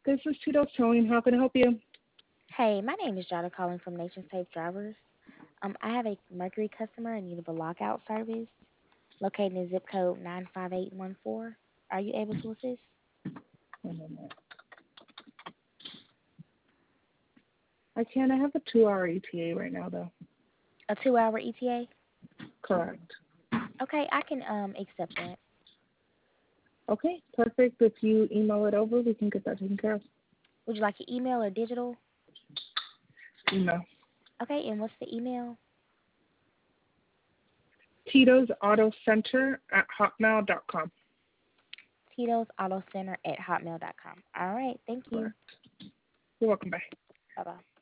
This is Tito's Towing. How can I help you? Hey, my name is Jada calling from Nation Safe Drivers. I have a Mercury customer in need of a lockout service located in zip code 95814. Are you able to assist? One moment. I can. I have a 2-hour ETA right now, though. A 2-hour ETA? Correct. Okay, I can accept that. Okay, perfect. If you email it over, we can get that taken care of. Would you like an email or digital? Email. Okay, and what's the email? Tito's Auto Center at hotmail.com. Tito's Auto Center at hotmail.com. All right, thank you. Correct. You're welcome. Bye. Bye bye.